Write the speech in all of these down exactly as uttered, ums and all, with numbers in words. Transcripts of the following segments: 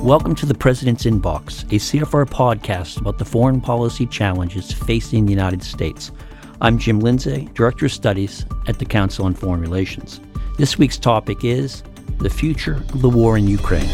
Welcome to the President's Inbox, a C F R podcast about the foreign policy challenges facing the United States. I'm Jim Lindsay, Director of Studies at the Council on Foreign Relations. This week's topic is the future of the war in Ukraine.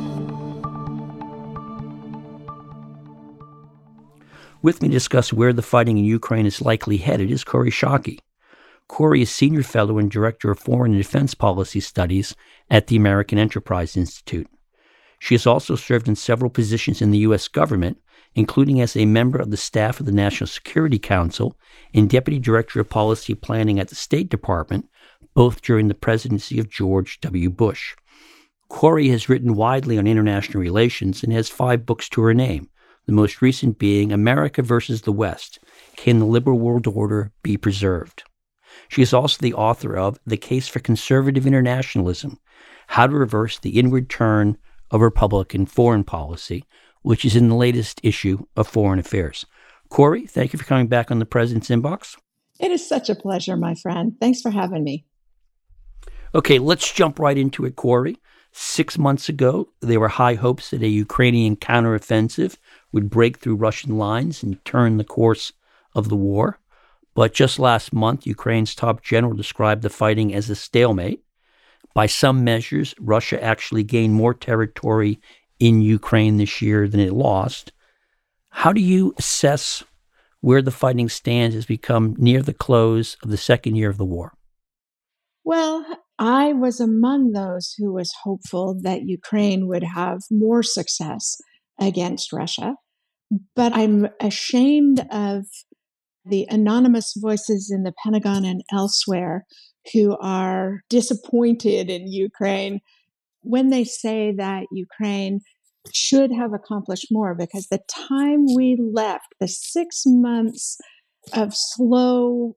With me to discuss where the fighting in Ukraine is likely headed is Kori Schake. Kori is Senior Fellow and Director of Foreign and Defense Policy Studies at the American Enterprise Institute. She has also served in several positions in the U S government, including as a member of the staff of the National Security Council and Deputy Director of Policy Planning at the State Department, both during the presidency of George W. Bush. Kori has written widely on international relations and has five books to her name, the most recent being America versus the West, Can the Liberal World Order Be Preserved? She is also the author of The Case for Conservative Internationalism, How to Reverse the Inward Turn of Republican Foreign Policy, which is in the latest issue of Foreign Affairs. Kori, thank you for coming back on the President's Inbox. It is such a pleasure, my friend. Thanks for having me. Okay, let's jump right into it, Kori. Six months ago, there were high hopes that a Ukrainian counteroffensive would break through Russian lines and turn the course of the war. But just last month, Ukraine's top general described the fighting as a stalemate. By some measures, Russia actually gained more territory in Ukraine this year than it lost. How do you assess where the fighting stands as we come near the close of the second year of the war? Well, I was among those who was hopeful that Ukraine would have more success against Russia, but I'm ashamed of the anonymous voices in the Pentagon and elsewhere who are disappointed in Ukraine when they say that Ukraine should have accomplished more, because the time we left, the six months of slow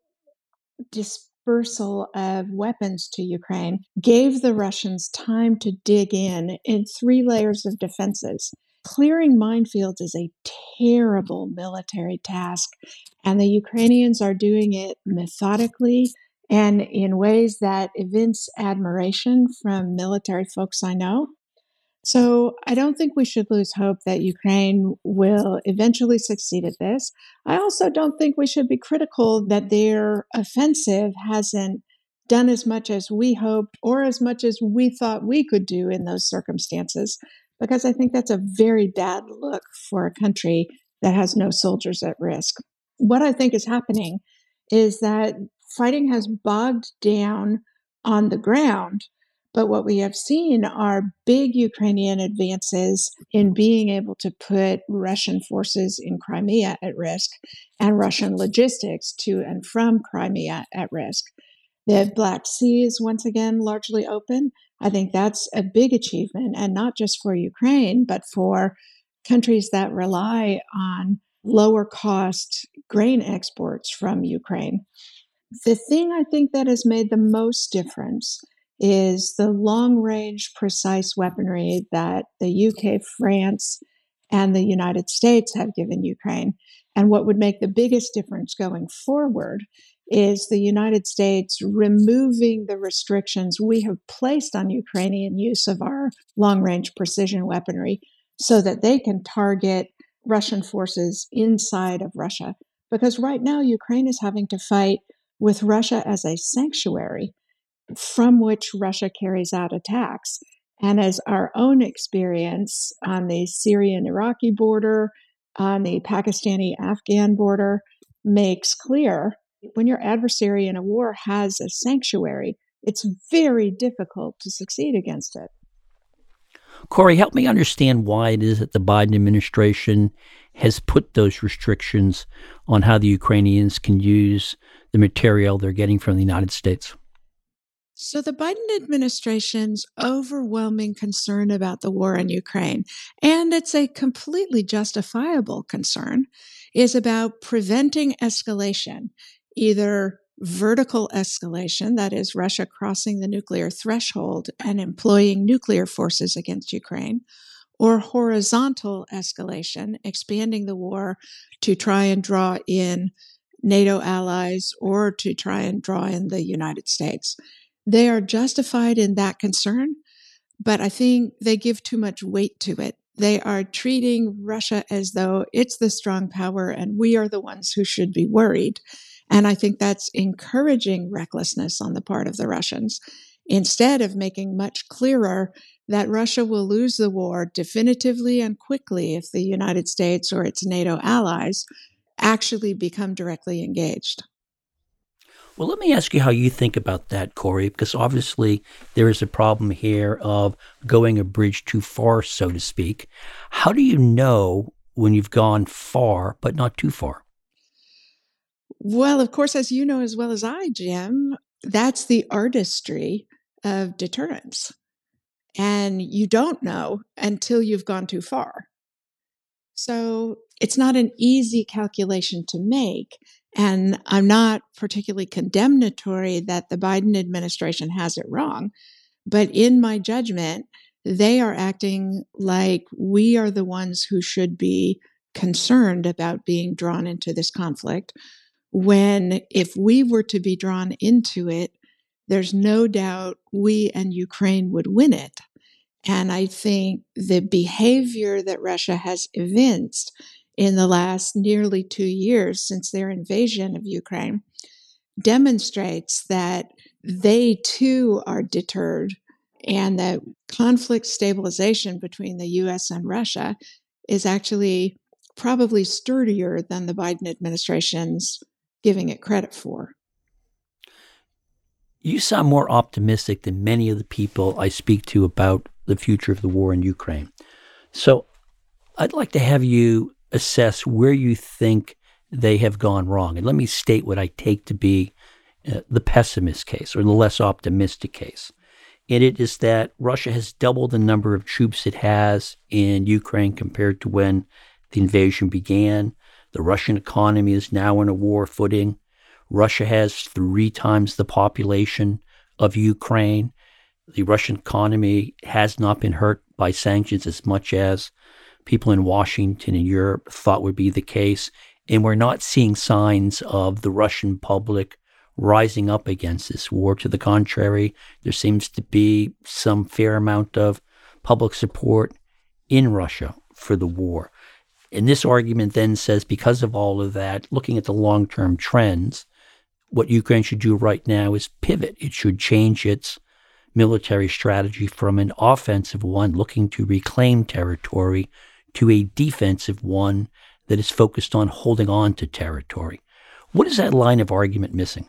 dispersal of weapons to Ukraine, gave the Russians time to dig in in three layers of defenses. Clearing minefields is a terrible military task, and the Ukrainians are doing it methodically and in ways that evince admiration from military folks I know. So I don't think we should lose hope that Ukraine will eventually succeed at this. I also don't think we should be critical that their offensive hasn't done as much as we hoped or as much as we thought we could do in those circumstances, because I think that's a very bad look for a country that has no soldiers at risk. What I think is happening is that fighting has bogged down on the ground, but what we have seen are big Ukrainian advances in being able to put Russian forces in Crimea at risk and Russian logistics to and from Crimea at risk. The Black Sea is once again largely open. I think that's a big achievement, and not just for Ukraine, but for countries that rely on lower cost grain exports from Ukraine. The thing I think that has made the most difference is the long-range precise weaponry that the U K, France, and the United States have given Ukraine. And what would make the biggest difference going forward is the United States removing the restrictions we have placed on Ukrainian use of our long-range precision weaponry so that they can target Russian forces inside of Russia. Because right now, Ukraine is having to fight with Russia as a sanctuary from which Russia carries out attacks. And as our own experience on the Syrian-Iraqi border, on the Pakistani-Afghan border makes clear, when your adversary in a war has a sanctuary, it's very difficult to succeed against it. Kori, help me understand why it is that the Biden administration has put those restrictions on how the Ukrainians can use the material they're getting from the United States. So the Biden administration's overwhelming concern about the war in Ukraine, and it's a completely justifiable concern, is about preventing escalation, either vertical escalation, that is Russia crossing the nuclear threshold and employing nuclear forces against Ukraine, or horizontal escalation, expanding the war to try and draw in NATO allies or to try and draw in the United States. They are justified in that concern, but I think they give too much weight to it They are treating Russia as though it's the strong power and we are the ones who should be worried. And I think that's encouraging recklessness on the part of the Russians, instead of making much clearer that Russia will lose the war definitively and quickly if the United States or its NATO allies actually become directly engaged. Well, let me ask you how you think about that, Corey, because obviously there is a problem here of going a bridge too far, so to speak. How do you know when you've gone far, but not too far? Well, of course, as you know as well as I, Jim, that's the artistry of deterrence. And you don't know until you've gone too far. So it's not an easy calculation to make. And I'm not particularly condemnatory that the Biden administration has it wrong. But in my judgment, they are acting like we are the ones who should be concerned about being drawn into this conflict, when if we were to be drawn into it, there's no doubt we and Ukraine would win it. And I think the behavior that Russia has evinced in the last nearly two years since their invasion of Ukraine demonstrates that they too are deterred, and that conflict stabilization between the U S and Russia is actually probably sturdier than the Biden administration's giving it credit for. You sound more optimistic than many of the people I speak to about the future of the war in Ukraine. So I'd like to have you assess where you think they have gone wrong. And let me state what I take to be uh, the pessimist case, or the less optimistic case. And it is that Russia has doubled the number of troops it has in Ukraine compared to when the invasion began. The Russian economy is now on a war footing. Russia has three times the population of Ukraine. The Russian economy has not been hurt by sanctions as much as people in Washington and Europe thought would be the case. And we're not seeing signs of the Russian public rising up against this war. To the contrary, there seems to be some fair amount of public support in Russia for the war. And this argument then says, because of all of that, looking at the long-term trends, what Ukraine should do right now is pivot. It should change its military strategy from an offensive one looking to reclaim territory to a defensive one that is focused on holding on to territory. What is that line of argument missing?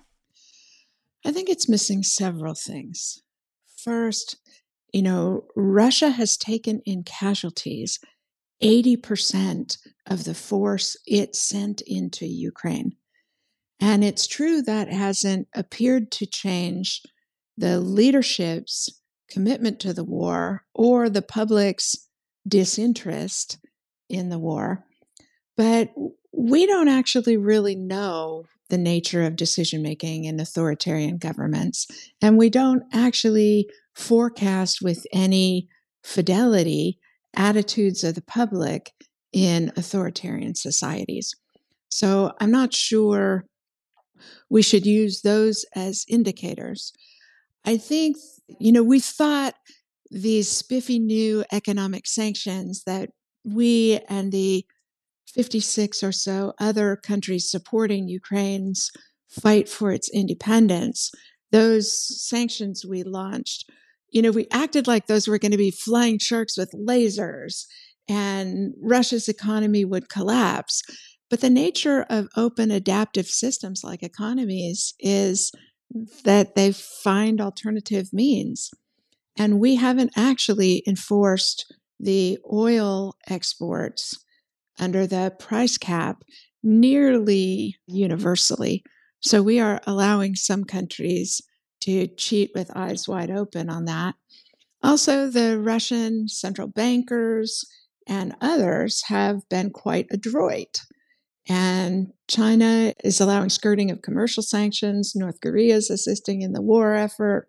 I think it's missing several things. First, you know, Russia has taken in casualties eighty percent of the force it sent into Ukraine. And it's true that hasn't appeared to change the leadership's commitment to the war or the public's disinterest in the war. But we don't actually really know the nature of decision-making in authoritarian governments, and we don't actually forecast with any fidelity attitudes of the public in authoritarian societies. So I'm not sure we should use those as indicators. I think, you know, we thought these spiffy new economic sanctions that we and the fifty-six or so other countries supporting Ukraine's fight for its independence, those sanctions we launched, you know, we acted like those were going to be flying sharks with lasers and Russia's economy would collapse. But the nature of open adaptive systems like economies is that they find alternative means. And we haven't actually enforced the oil exports under the price cap nearly universally. So we are allowing some countries to cheat with eyes wide open on that. Also, the Russian central bankers and others have been quite adroit. And China is allowing skirting of commercial sanctions. North Korea is assisting in the war effort.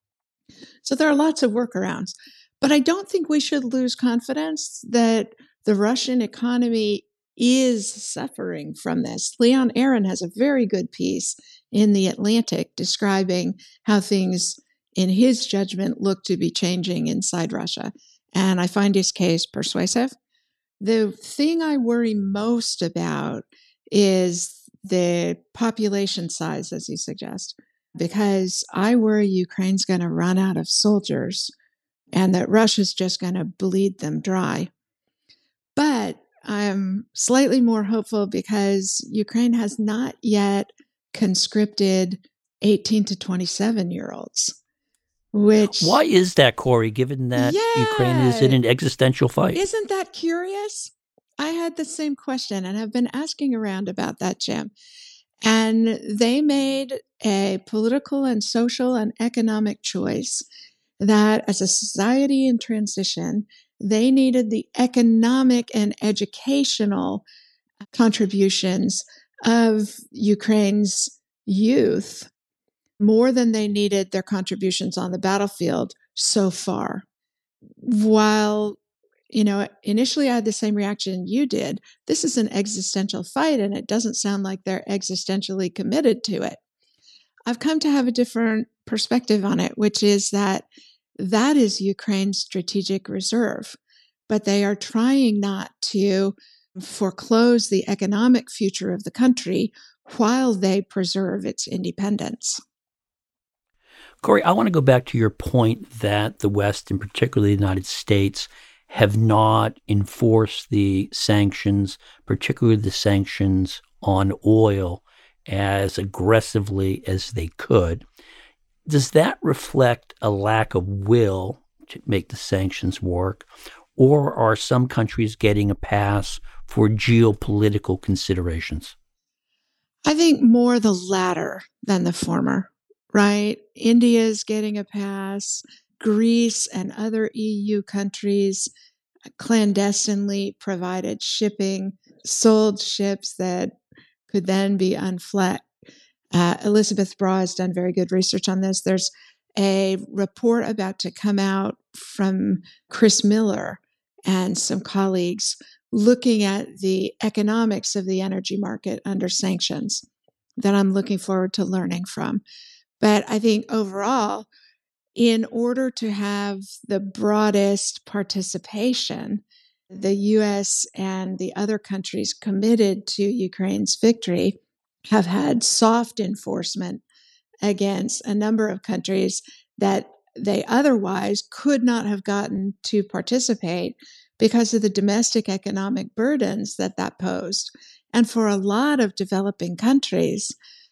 So there are lots of workarounds. But I don't think we should lose confidence that the Russian economy is suffering from this. Leon Aaron has a very good piece in The Atlantic describing how things, in his judgment, look to be changing inside Russia. and I find his case persuasive. The thing I worry most about is the population size, as you suggest, because I worry Ukraine's going to run out of soldiers and that Russia's just going to bleed them dry. But I'm slightly more hopeful because Ukraine has not yet conscripted eighteen to twenty-seven year olds, which... Why is that, Corey, given that yeah, Ukraine is in an existential fight? Isn't that curious? I had the same question and have been asking around about that, Jim. And they made a political and social and economic choice that as a society in transition, they needed the economic and educational contributions of Ukraine's youth more than they needed their contributions on the battlefield so far. While, you know, initially I had the same reaction you did. This is an existential fight, and it doesn't sound like they're existentially committed to it. I've come to have a different perspective on it, which is that that is Ukraine's strategic reserve, but they are trying not to foreclose the economic future of the country while they preserve its independence. Corey, I want to go back to your point that the West, and particularly the United States, have not enforced the sanctions, particularly the sanctions on oil, as aggressively as they could. Does that reflect a lack of will to make the sanctions work? Or are some countries getting a pass for geopolitical considerations? I think more the latter than the former, right? India's getting a pass. Greece and other E U countries clandestinely provided shipping, sold ships that could then be unflagged. Uh, Elizabeth Braw has done very good research on this. There's a report about to come out from Chris Miller and some colleagues looking at the economics of the energy market under sanctions that I'm looking forward to learning from. But I think overall, in order to have the broadest participation, the U S and the other countries committed to Ukraine's victory have had soft enforcement against a number of countries that they otherwise could not have gotten to participate because of the domestic economic burdens that that posed. And for a lot of developing countries,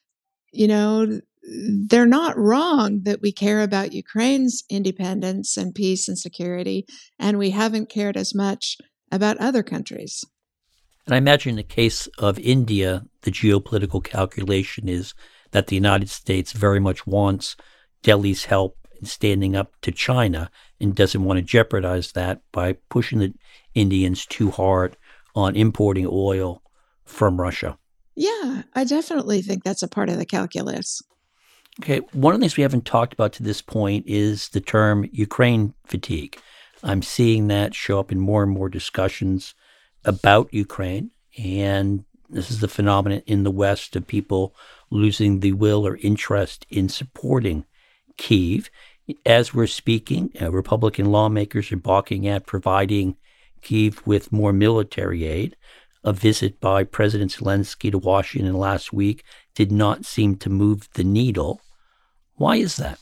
you know, they're not wrong that we care about Ukraine's independence and peace and security, and we haven't cared as much about other countries. And I imagine in the case of India, the geopolitical calculation is that the United States very much wants Delhi's help in standing up to China and doesn't want to jeopardize that by pushing the Indians too hard on importing oil from Russia. Yeah, I definitely think that's a part of the calculus. Okay, one of the things we haven't talked about to this point is the term Ukraine fatigue. I'm seeing that show up in more and more discussions about Ukraine, and this is the phenomenon in the West of people losing the will or interest in supporting Kyiv. As we're speaking, uh, Republican lawmakers are balking at providing Kyiv with more military aid. A visit by President Zelensky to Washington last week did not seem to move the needle. Why is that?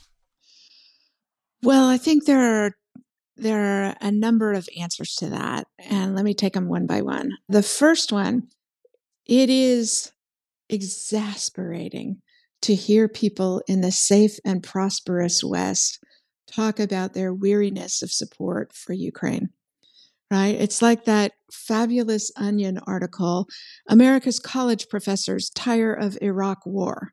Well, I think there are there are a number of answers to that, and let me take them one by one. The first one, it is exasperating to hear people in the safe and prosperous West talk about their weariness of support for Ukraine. Right? It's like that fabulous Onion article, America's college professors tire of Iraq war.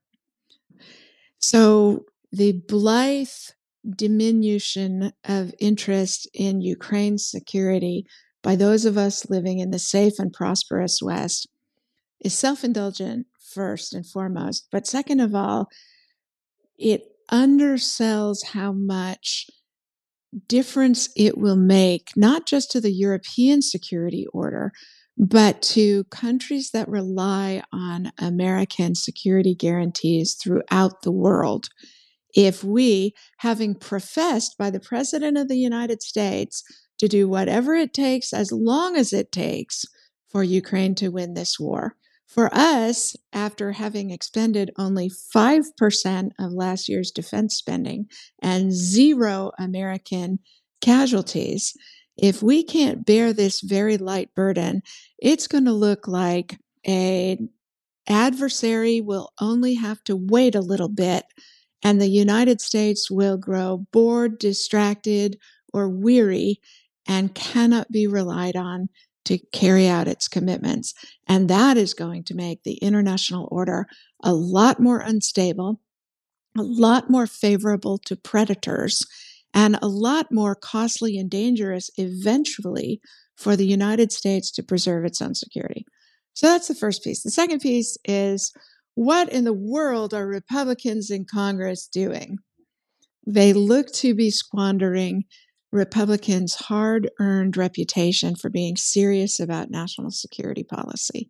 So the blithe diminution of interest in Ukraine's security by those of us living in the safe and prosperous West is self-indulgent first and foremost. But second of all, it undersells how much difference it will make, not just to the European security order, but to countries that rely on American security guarantees throughout the world. If we, having professed by the President of the United States to do whatever it takes, as long as it takes, for Ukraine to win this war. For us, after having expended only five percent of last year's defense spending and zero American casualties, if we can't bear this very light burden, it's going to look like an adversary will only have to wait a little bit, and the United States will grow bored, distracted, or weary and cannot be relied on to carry out its commitments. And that is going to make the international order a lot more unstable, a lot more favorable to predators, and a lot more costly and dangerous eventually for the United States to preserve its own security. So that's the first piece. The second piece is, what in the world are Republicans in Congress doing? They look to be squandering Republicans' hard-earned reputation for being serious about national security policy.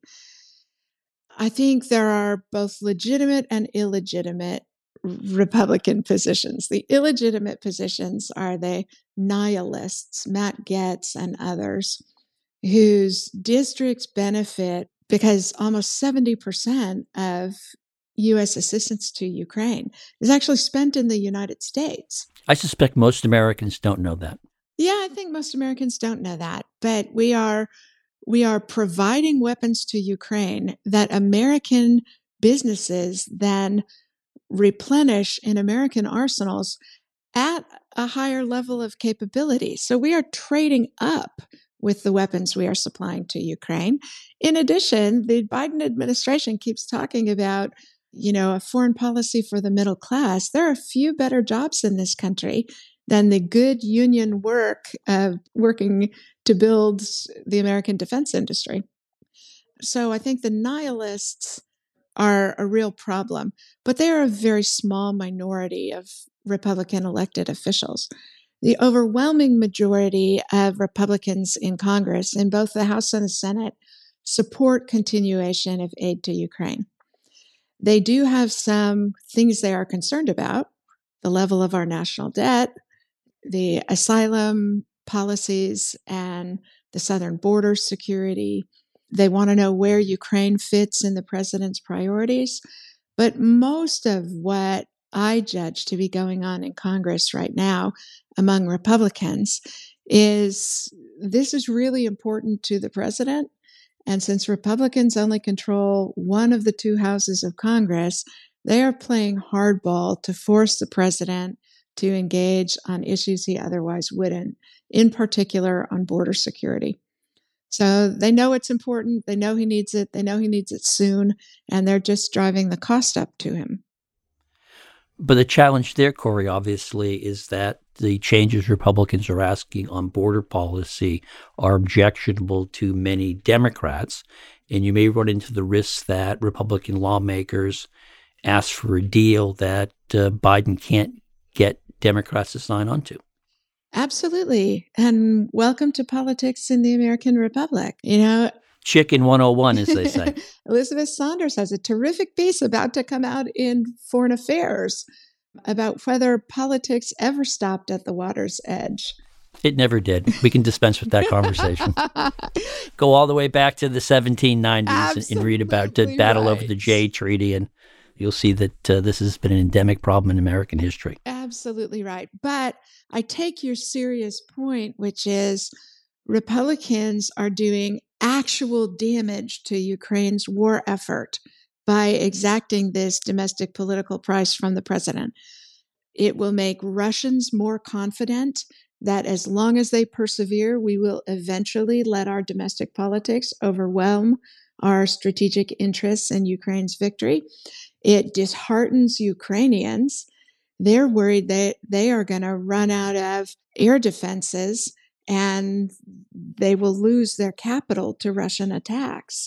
I think there are both legitimate and illegitimate Republican positions. The illegitimate positions are the nihilists, Matt Gaetz and others, whose districts benefit because almost seventy percent of U S assistance to Ukraine is actually spent in the United States. I suspect most Americans don't know that. Yeah, I think most Americans don't know that. But we are we are providing weapons to Ukraine that American businesses then replenish in American arsenals at a higher level of capability. So we are trading up with the weapons we are supplying to Ukraine. In addition, the Biden administration keeps talking about, you know, a foreign policy for the middle class. There are few better jobs in this country than the good union work of working to build the American defense industry. So I think the nihilists are a real problem, but they are a very small minority of Republican elected officials. The overwhelming majority of Republicans in Congress, in both the House and the Senate, support continuation of aid to Ukraine. They do have some things they are concerned about: the level of our national debt, the asylum policies, and the southern border security. They want to know where Ukraine fits in the president's priorities. But most of what I judge to be going on in Congress right now among Republicans is this is really important to the president. And since Republicans only control one of the two houses of Congress, they are playing hardball to force the president to engage on issues he otherwise wouldn't, in particular on border security. So they know it's important. They know he needs it. They know he needs it soon. And they're just driving the cost up to him. But the challenge there, Kori, obviously, is that the changes Republicans are asking on border policy are objectionable to many Democrats. And you may run into the risks that Republican lawmakers ask for a deal that uh, Biden can't get Democrats to sign on to. Absolutely. And welcome to politics in the American Republic. You know, Chicken one oh one, as they say. Elizabeth Saunders has a terrific piece about to come out in Foreign Affairs about whether politics ever stopped at the water's edge. It never did. We can dispense with that conversation. Go all the way back to the seventeen nineties Absolutely and read about the battle right. over the Jay Treaty, and you'll see that uh, this has been an endemic problem in American history. Absolutely right. But I take your serious point, which is Republicans are doing actual damage to Ukraine's war effort by exacting this domestic political price from the president. It will make Russians more confident that as long as they persevere, we will eventually let our domestic politics overwhelm our strategic interests in Ukraine's victory. It disheartens Ukrainians. They're worried that they are going to run out of air defenses and they will lose their capital to Russian attacks.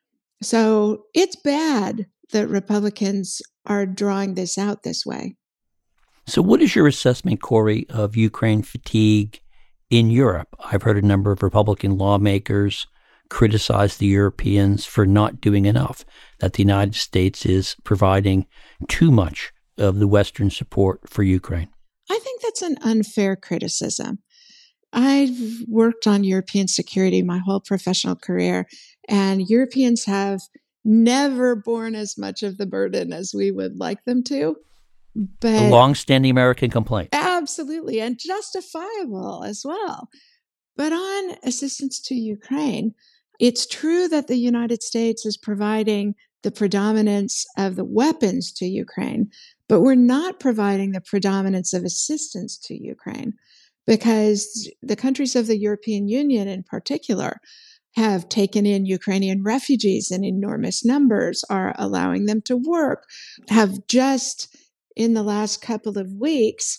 So it's bad that Republicans are drawing this out this way. So what is your assessment, Kori, of Ukraine fatigue in Europe? I've heard a number of Republican lawmakers criticize the Europeans for not doing enough, that the United States is providing too much of the Western support for Ukraine. I think that's an unfair criticism. I've worked on European security my whole professional career, and Europeans have never borne as much of the burden as we would like them to. But a long-standing American complaint. Absolutely, and justifiable as well. But on assistance to Ukraine, it's true that the United States is providing the predominance of the weapons to Ukraine, but we're not providing the predominance of assistance to Ukraine because the countries of the European Union in particular have taken in Ukrainian refugees in enormous numbers, are allowing them to work, have just in the last couple of weeks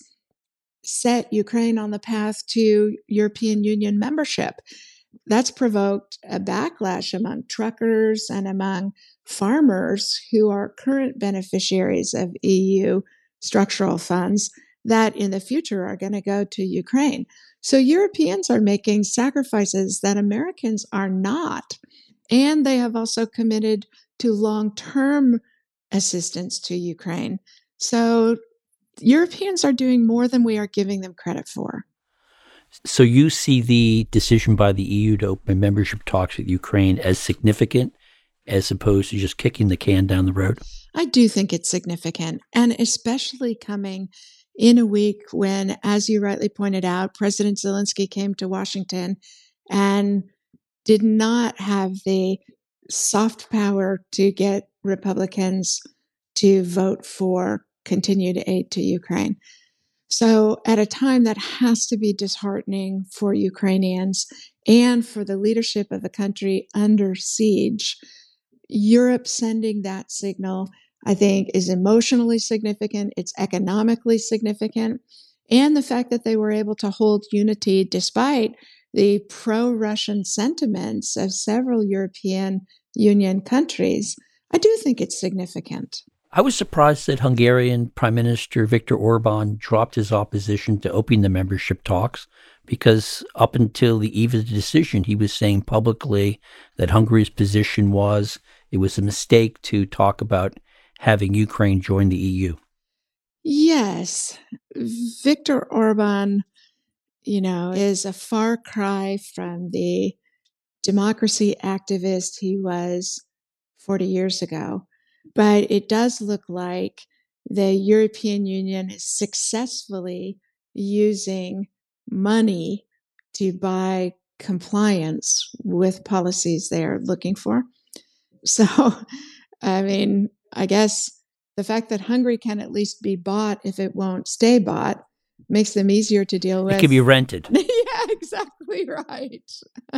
set Ukraine on the path to European Union membership. That's provoked a backlash among truckers and among farmers who are current beneficiaries of E U structural funds that in the future are going to go to Ukraine. So Europeans are making sacrifices that Americans are not. And they have also committed to long-term assistance to Ukraine. So Europeans are doing more than we are giving them credit for. So you see the decision by the E U to open membership talks with Ukraine as significant as opposed to just kicking the can down the road? I do think it's significant, and especially coming in a week when, as you rightly pointed out, President Zelensky came to Washington and did not have the soft power to get Republicans to vote for continued aid to Ukraine. So at a time that has to be disheartening for Ukrainians and for the leadership of a country under siege, Europe sending that signal, I think, is emotionally significant. It's economically significant. And the fact that they were able to hold unity despite the pro-Russian sentiments of several European Union countries, I do think it's significant. I was surprised that Hungarian Prime Minister Viktor Orban dropped his opposition to opening the membership talks, because up until the eve of the decision, he was saying publicly that Hungary's position was it was a mistake to talk about having Ukraine join the E U. Yes. Viktor Orban, you know, is a far cry from the democracy activist he was forty years ago. But it does look like the European Union is successfully using money to buy compliance with policies they're looking for. So, I mean, I guess the fact that Hungary can at least be bought if it won't stay bought makes them easier to deal with. It can be rented. Yeah, exactly right.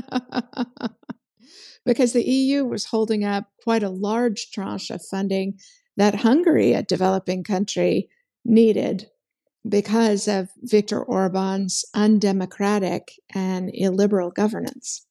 Because the E U was holding up quite a large tranche of funding that Hungary, a developing country, needed because of Viktor Orban's undemocratic and illiberal governance.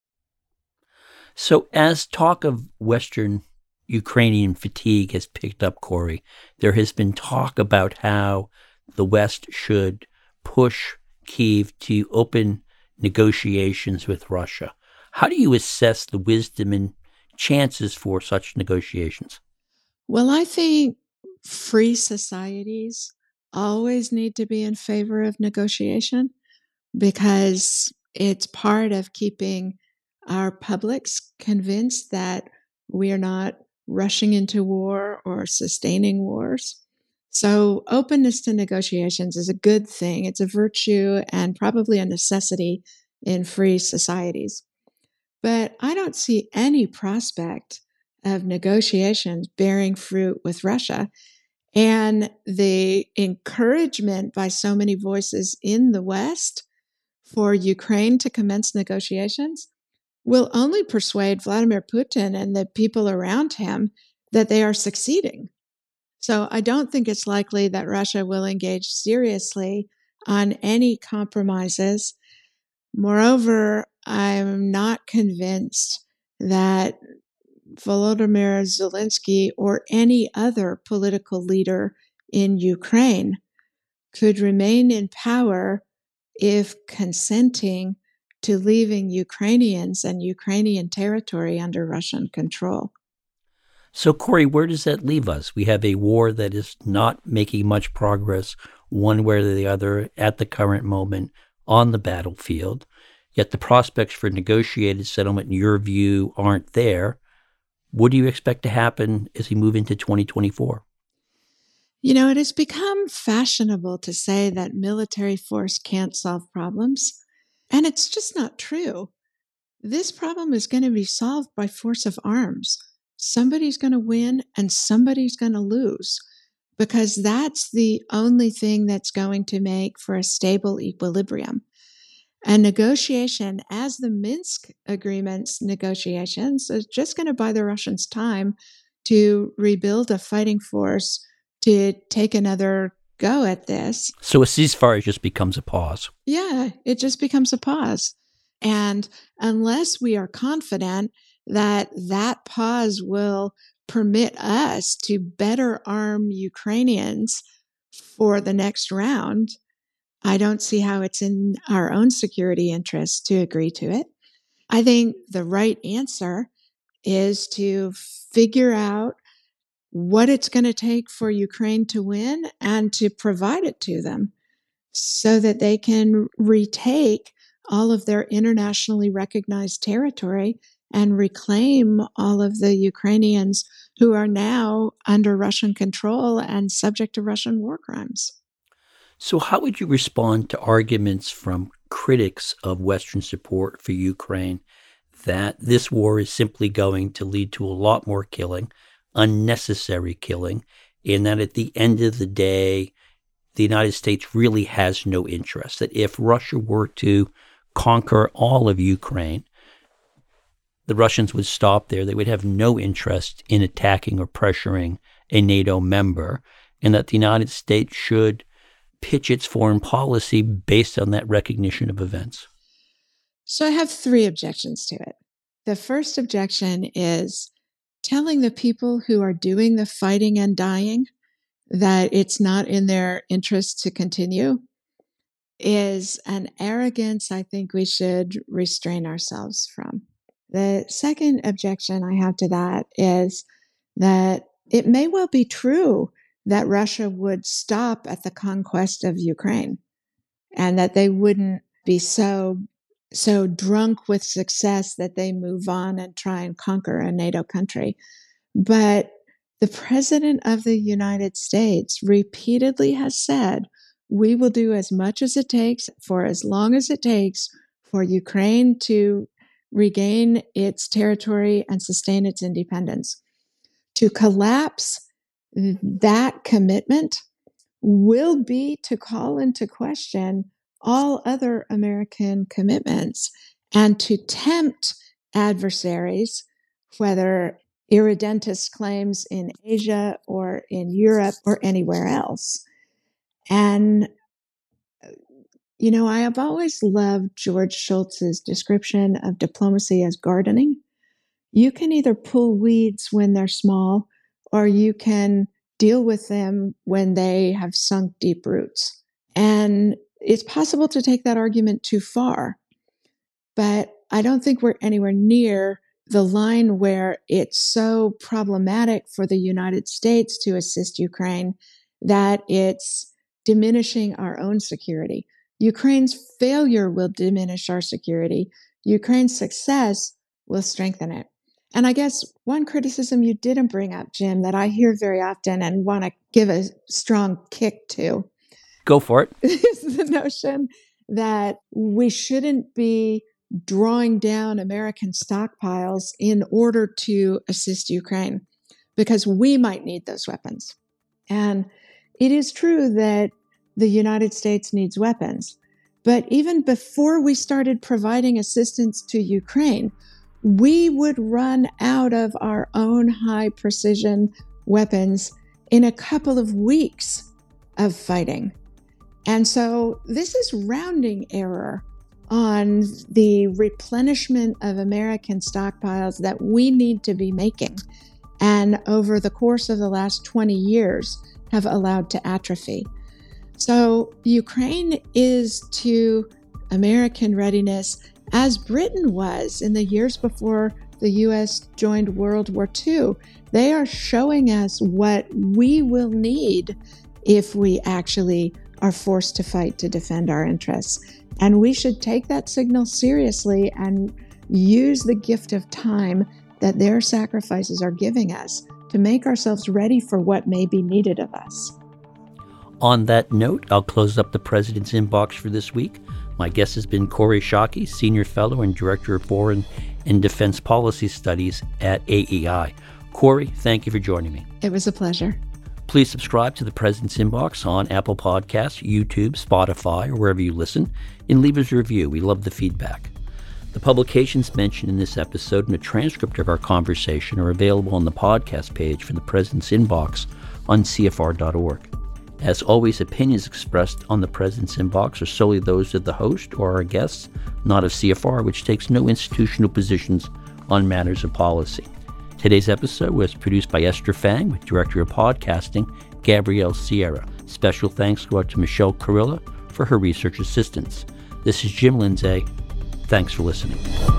So as talk of Western Ukrainian fatigue has picked up, Corey, there has been talk about how the West should push Kyiv to open negotiations with Russia. How do you assess the wisdom and chances for such negotiations? Well, I think free societies always need to be in favor of negotiation because it's part of keeping our publics convinced that we are not rushing into war or sustaining wars. So openness to negotiations is a good thing. It's a virtue and probably a necessity in free societies. But I don't see any prospect of negotiations bearing fruit with Russia. And the encouragement by so many voices in the West for Ukraine to commence negotiations will only persuade Vladimir Putin and the people around him that they are succeeding. So I don't think it's likely that Russia will engage seriously on any compromises. Moreover, I'm not convinced that Volodymyr Zelensky or any other political leader in Ukraine could remain in power if consenting to leaving Ukrainians and Ukrainian territory under Russian control. So, Corey, where does that leave us? We have a war that is not making much progress one way or the other at the current moment. on the battlefield, yet the prospects for negotiated settlement, in your view, aren't there. What do you expect to happen as we move into twenty twenty-four? You know, it has become fashionable to say that military force can't solve problems, and it's just not true. This problem is going to be solved by force of arms. Somebody's going to win and somebody's going to lose, because that's the only thing that's going to make for a stable equilibrium. And negotiation, as the Minsk agreements negotiations, is just going to buy the Russians time to rebuild a fighting force to take another go at this. So a ceasefire just becomes a pause. Yeah, it just becomes a pause. And unless we are confident that that pause will permit us to better arm Ukrainians for the next round, I don't see how it's in our own security interest to agree to it. I think the right answer is to figure out what it's going to take for Ukraine to win and to provide it to them so that they can retake all of their internationally recognized territory and reclaim all of the Ukrainians who are now under Russian control and subject to Russian war crimes. So how would you respond to arguments from critics of Western support for Ukraine that this war is simply going to lead to a lot more killing, unnecessary killing, and that at the end of the day, the United States really has no interest, that if Russia were to conquer all of Ukraine, the Russians would stop there. They would have no interest in attacking or pressuring a NATO member, and that the United States should pitch its foreign policy based on that recognition of events. So I have three objections to it. The first objection is telling the people who are doing the fighting and dying that it's not in their interest to continue is an arrogance I think we should restrain ourselves from. The second objection I have to that is that it may well be true that Russia would stop at the conquest of Ukraine and that they wouldn't be so so drunk with success that they move on and try and conquer a NATO country. But the President of the United States repeatedly has said, we will do as much as it takes for as long as it takes for Ukraine to regain its territory and sustain its independence. To collapse that commitment will be to call into question all other American commitments and to tempt adversaries, whether irredentist claims in Asia or in Europe or anywhere else. And, you know, I have always loved George Shultz's description of diplomacy as gardening. You can either pull weeds when they're small, or you can deal with them when they have sunk deep roots. And it's possible to take that argument too far, but I don't think we're anywhere near the line where it's so problematic for the United States to assist Ukraine that it's diminishing our own security. Ukraine's failure will diminish our security. Ukraine's success will strengthen it. And I guess one criticism you didn't bring up, Jim, that I hear very often and want to give a strong kick to. Go for it. Is the notion that we shouldn't be drawing down American stockpiles in order to assist Ukraine, because we might need those weapons. And it is true that the United States needs weapons. But even before we started providing assistance to Ukraine, we would run out of our own high precision weapons in a couple of weeks of fighting. And so this is rounding error on the replenishment of American stockpiles that we need to be making, and over the course of the last twenty years have allowed to atrophy. So Ukraine is to American readiness as Britain was in the years before the U S joined World War Two. They are showing us what we will need if we actually are forced to fight to defend our interests. And we should take that signal seriously and use the gift of time that their sacrifices are giving us to make ourselves ready for what may be needed of us. On that note, I'll close up the President's Inbox for this week. My guest has been Kori Schake, Senior Fellow and Director of Foreign and Defense Policy Studies at A E I. Kori, thank you for joining me. It was a pleasure. Please subscribe to the President's Inbox on Apple Podcasts, YouTube, Spotify, or wherever you listen, and leave us a review. We love the feedback. The publications mentioned in this episode and a transcript of our conversation are available on the podcast page for the President's Inbox on C F R dot org. As always, opinions expressed on the President's Inbox are solely those of the host or our guests, not of C F R, which takes no institutional positions on matters of policy. Today's episode was produced by Esther Fang with Director of Podcasting, Gabrielle Sierra. Special thanks go out to Michelle Carilla for her research assistance. This is Jim Lindsay. Thanks for listening.